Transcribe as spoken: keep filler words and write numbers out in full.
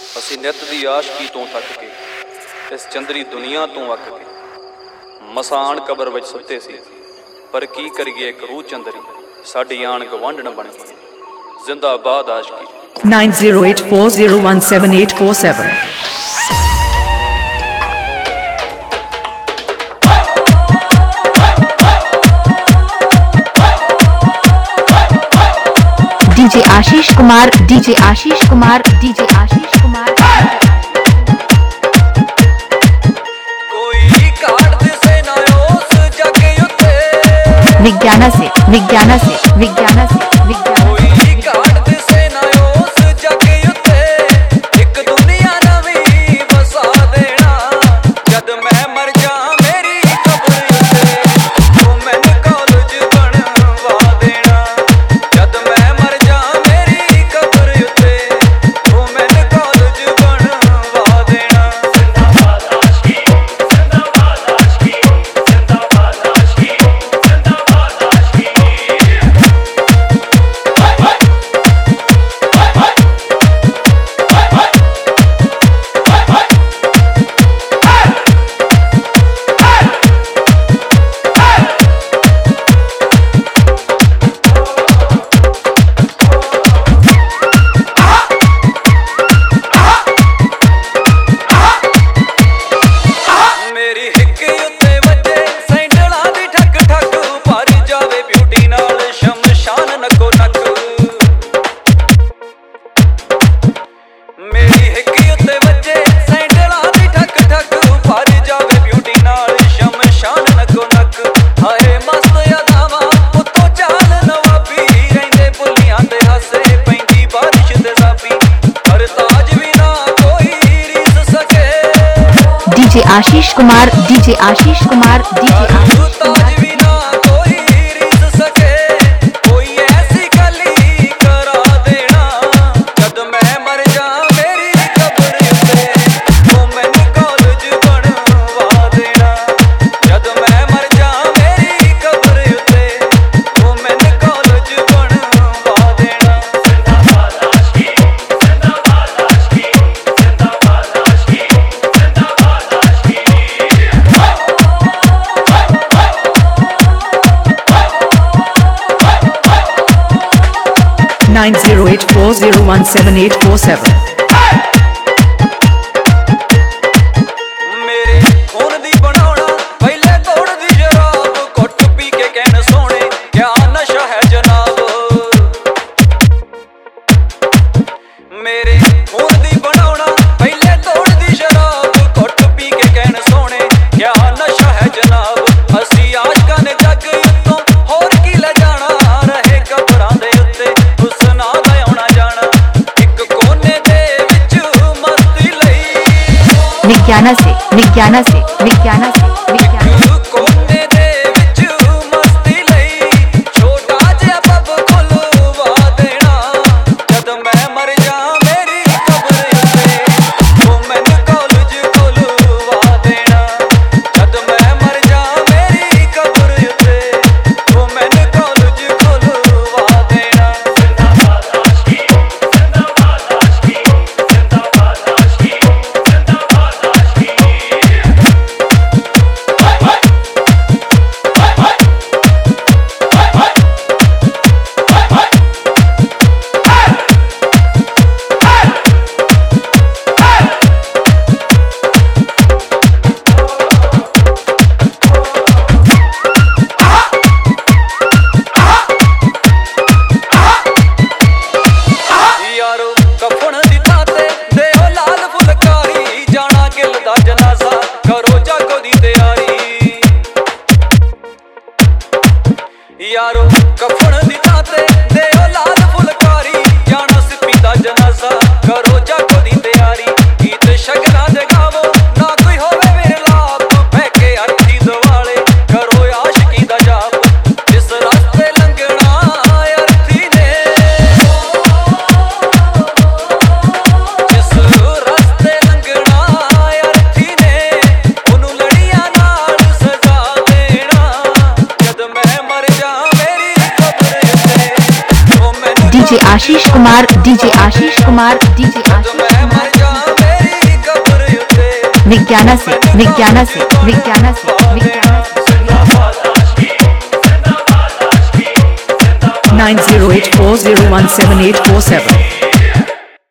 ਅਸੀਂ ਨਿੱਤ ਦੀ ਆਸ਼ਕੀ ਤੋਂ ਥੱਕ ਕੇ ਇਸ ਚੰਦਰੀ ਦੁਨੀਆ ਤੋਂ ਅੱਕ ਕੇ ਮਸਾਨ ਕਬਰ ਵਿੱਚ ਸੁੱਤੇ ਸੀ। ਪਰ ਕੀ ਕਰੀਏ ਇੱਕ ਰੂਹ ਚੰਦਰੀ ਸਾਡੀ ਆਣ ਗਵਾਂਢਣ ਬਣ ਗਈ। ਜ਼ਿੰਦਾਬਾਦ ਆਸ਼ਕੀ। nine zero eight four zero one seven eight four seven D J Ashish Kumar, D J Ashish Kumar, D J Ashish Kumar. कोई काट दिसे ना उस जगे उत्ते विज्ञाना से विज्ञाना से विज्ञाना से विज्ञाना कोई काट दिसे ना उस जगे उत्ते एक दुनिया नवी बसा देना। जद मैं मर जा मेरी कब्र उत्ते तू मैनू कॉलेज बनवा देना। जद मैं मर जा मेरी कब्र उत्ते तू मैनू कॉलेज बनवा देना। जिंदाबाद आशिकी, जिंदाबाद आशिकी, जिंदाबाद आशिकी, जिंदाबाद आशिकी। मेरी हिक उत्ते वजे सैंडलां दी ठक ठक भर जावे ब्यूटी नाल शमशान नको नक। मेरी हिक उत्ते वजे सैंडलां दी ठक ठक भर जावे ब्यूटी नाल शमशान नको नक। हाय मस्त अदावां उत्तों चाल नवाबी रहिंदे भुल्लियां ते हासे पैंदी बारिश ते साबी। पर ताज भी ना कोई रीस सके D J Ashish Kumar, D J Ashish Kumar, D J Ashish Kumar. ताज भी ना कोई रीस सके कोई ऐसी गली करा देना। जद मैं मर जा मेरी कब्र उत्ते तू मैनू कॉलेज बनवा देना। जद मैं मर जा मेरी कब्र उत्ते तू मैनू कॉलेज बनवा देना। जिंदाबाद आशिकी, जिंदाबाद आशिकी, जिंदाबाद आशिकी, जिंदाबाद आशिकी। nine zero eight four zero one seven eight four seven. मेरे खून दी बनाउणा पहले तोड़ दी शराब घुट पी के कहन सोने क्या नशा है जनाब। मेरे खून दी बनाउणा पहले तोड़ दी शराब घुट पी के कहन सोने क्या नशा है जनाब। असी आशकां ने जग उत्तों होर की ले जाना रहे कबरां दे उत्ते हुस्ना दा आउणा जाना। एक कोने दे विच मस्ती लई विज्ञाना से विज्ञाना से विज्ञाना से विज्ञाना कोने दे विच मस्ती लई छोटा जिहा पब खुलवा देना। जद मैं मर जा मेरी कब्र उत्ते तू मैनू कॉलेज खुलवा देना। जद मैं मर जा मेरी कब्र उत्ते तू मैनू कॉलेज खुलवा देना। जिंदाबाद आशिकी, जिंदाबाद आशिकी, जिंदाबाद आशिकी, जिंदाबाद आशिकी। यारो कफन दी थां ते देओ लाल फुलकारी जाना गिल दा जनाजा करो जागो दी तैयारी। यारो कफन दी थां ते देओ लाल फुलकारी जाना सिप्पी दा जनाजा करो जागो दी तैयारी। गीत शगना जगावो ना कोई होवे विरलाप बह के अर्थी दवाले करो आशिकी दा जाप। जिस रास्ते लंघना अर्थी ने जिस रास्ते लंघना अर्थी ने ओनू लड़ियां नाल सजा देना। जद मैं मर जा मेरी कब्र उत्ते D J Ashish Kumar, D J Ashish Kumar, D J जद Ashish मैं Kumar. मर जा विज्ञाना से विज्ञाना से विज्ञाना से विज्ञाना से nine zero eight four zero one seven eight four seven